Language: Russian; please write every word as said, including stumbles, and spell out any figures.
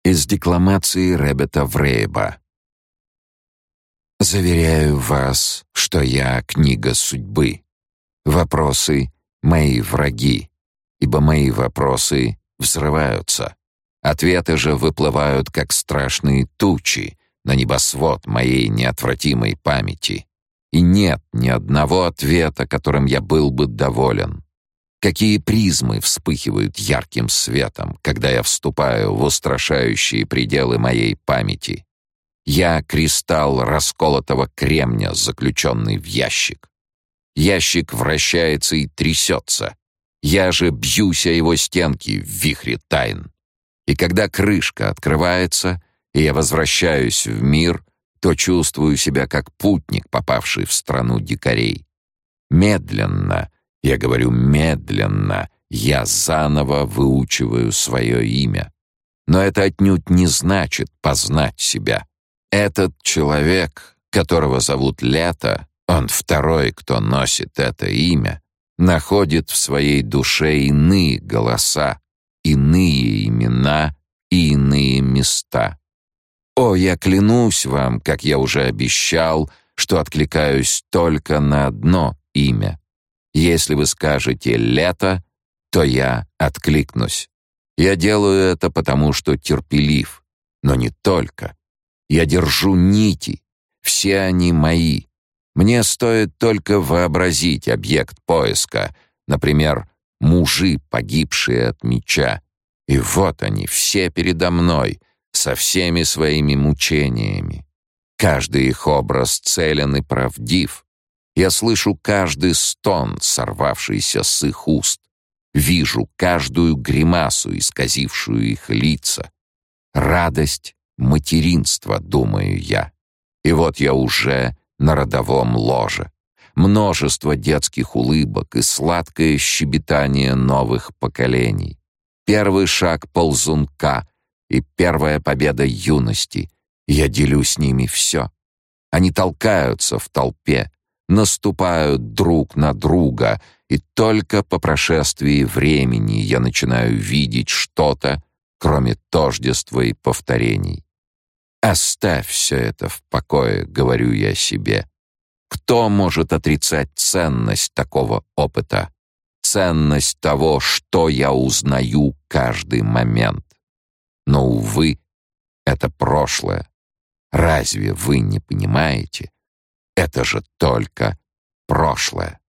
Из декламации Ребета Врейба. Заверяю вас, что я книга судьбы. Вопросы — мои враги, ибо мои вопросы взрываются. Ответы же выплывают, как страшные тучи, на небосвод моей неотвратимой памяти. И нет ни одного ответа, которым я был бы доволен. Какие призмы вспыхивают ярким светом, когда я вступаю в устрашающие пределы моей памяти. Я — кристалл расколотого кремня, заключенный в ящик. Ящик вращается и трясется. Я же бьюсь о его стенки в вихре тайн. И когда крышка открывается, и я возвращаюсь в мир, то чувствую себя как путник, попавший в страну дикарей. Медленно, я говорю медленно, я заново выучиваю свое имя. Но это отнюдь не значит познать себя. Этот человек, которого зовут Лето, он второй, кто носит это имя, находит в своей душе иные голоса, иные имена и иные места. О, я клянусь вам, как я уже обещал, что откликаюсь только на одно имя. Если вы скажете «Лето», то я откликнусь. Я делаю это потому, что терпелив, но не только. Я держу нити, все они мои. Мне стоит только вообразить объект поиска, например, мужи, погибшие от меча. И вот они, все передо мной, со всеми своими мучениями. Каждый их образ целен и правдив. Я слышу каждый стон, сорвавшийся с их уст. Вижу каждую гримасу, исказившую их лица. Радость материнства, думаю я. И вот я уже на родовом ложе. Множество детских улыбок и сладкое щебетание новых поколений. Первый шаг ползунка и первая победа юности. Я делю с ними все. Они толкаются в толпе, наступают друг на друга, и только по прошествии времени я начинаю видеть что-то, кроме тождества и повторений. Оставь все это в покое, говорю я себе. Кто может отрицать ценность такого опыта? Ценность того, что я узнаю каждый момент. Но, увы, это прошлое. Разве вы не понимаете? Это же только прошлое.